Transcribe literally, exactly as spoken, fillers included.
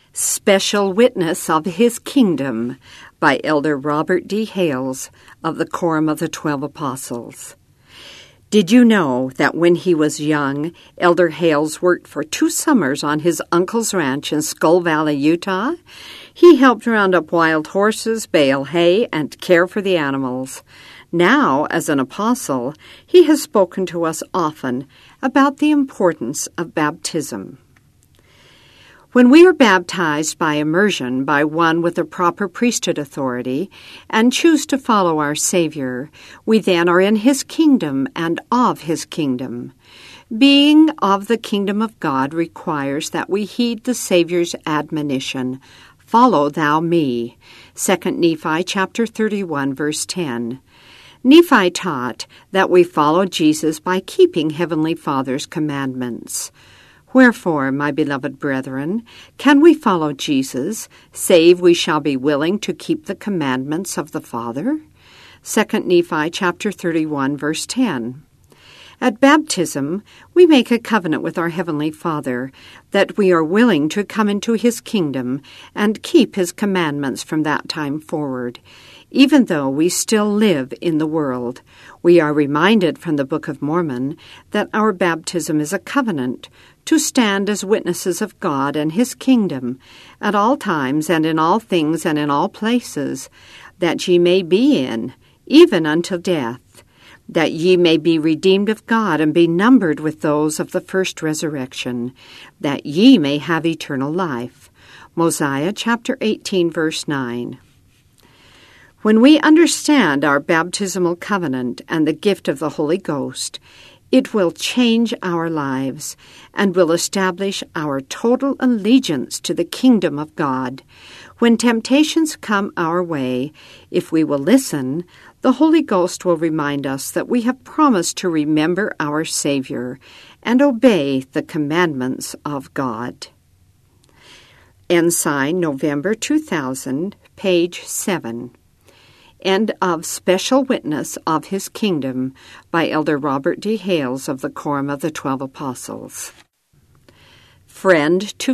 Special Witness of His Kingdom by Elder Robert D. Hales of the Quorum of the Twelve Apostles. Did you know that when he was young, Elder Hales worked for two summers on his uncle's ranch in Skull Valley, Utah? He helped round up wild horses, bale hay, and care for the animals. Now, as an apostle, he has spoken to us often about the importance of baptism. When we are baptized by immersion by one with a proper priesthood authority and choose to follow our Savior, we then are in His kingdom and of His kingdom. Being of the kingdom of God requires that we heed the Savior's admonition, "Follow thou me," Second Nephi chapter thirty-one, verse ten. Nephi taught that we follow Jesus by keeping Heavenly Father's commandments. Wherefore, my beloved brethren, can we follow Jesus, save we shall be willing to keep the commandments of the Father? Second Nephi chapter thirty-one, verse ten. At baptism, we make a covenant with our Heavenly Father that we are willing to come into His kingdom and keep His commandments from that time forward. Even though we still live in the world, we are reminded from the Book of Mormon that our baptism is a covenant to stand as witnesses of God and His kingdom at all times and in all things and in all places, that ye may be in, even until death, that ye may be redeemed of God and be numbered with those of the first resurrection, that ye may have eternal life. Mosiah chapter eighteen, verse nine. When we understand our baptismal covenant and the gift of the Holy Ghost, it will change our lives and will establish our total allegiance to the kingdom of God. When temptations come our way, if we will listen, the Holy Ghost will remind us that we have promised to remember our Savior and obey the commandments of God. Ensign, November two thousand, page seven. End of Special Witness of His Kingdom by Elder Robert D. Hales of the Quorum of the Twelve Apostles. Friend to